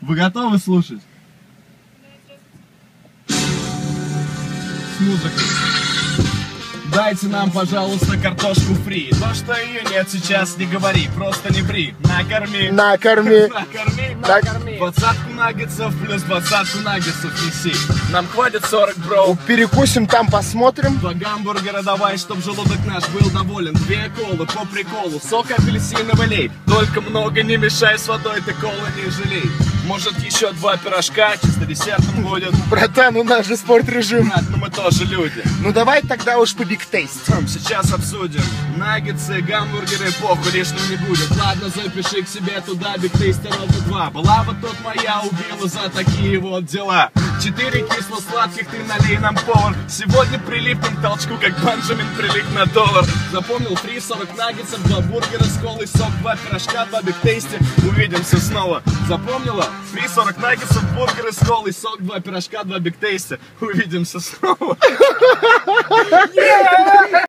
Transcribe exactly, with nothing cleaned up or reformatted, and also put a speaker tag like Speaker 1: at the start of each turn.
Speaker 1: Вы готовы слушать? С музыкой. Дайте нам, пожалуйста, картошку фри. То, что ее нет сейчас, не говори, просто не ври. Накорми.
Speaker 2: Накорми.
Speaker 1: Накорми. Накорми. Двадцатку наггетсов плюс двадцатку наггетсов неси. Нам хватит сорок, бро.
Speaker 2: Перекусим там, посмотрим.
Speaker 1: Два гамбургера давай, чтоб желудок наш был доволен. Две колы по приколу, сок апельсиновый лей. Только много не мешай с водой, ты колы не жалей. Может еще два пирожка, чисто десертом будет.
Speaker 2: Братан, у нас же спортрежим.
Speaker 1: Брат, ну мы тоже люди.
Speaker 2: Ну давай тогда уж по биг тейст.
Speaker 1: Сейчас обсудим. Наггетсы, гамбургеры, похуй, лишним не будет. Ладно, запиши к себе туда биг тейста ровно два. Была бы тут моя, убила за такие вот дела. Четыре кисло-сладких ты налей нам, повар. Сегодня прилипнем к толчку, как Бенджамин прилип на доллар. Запомнил? Фри, сорок наггетсов, два бургера с колой, сок, два пирожка, два биг тейсте. Увидимся снова. Запомнила? Фри, сорок наггетсов, бургеры с колой, сок, два пирожка, два биг тейсте. Увидимся снова.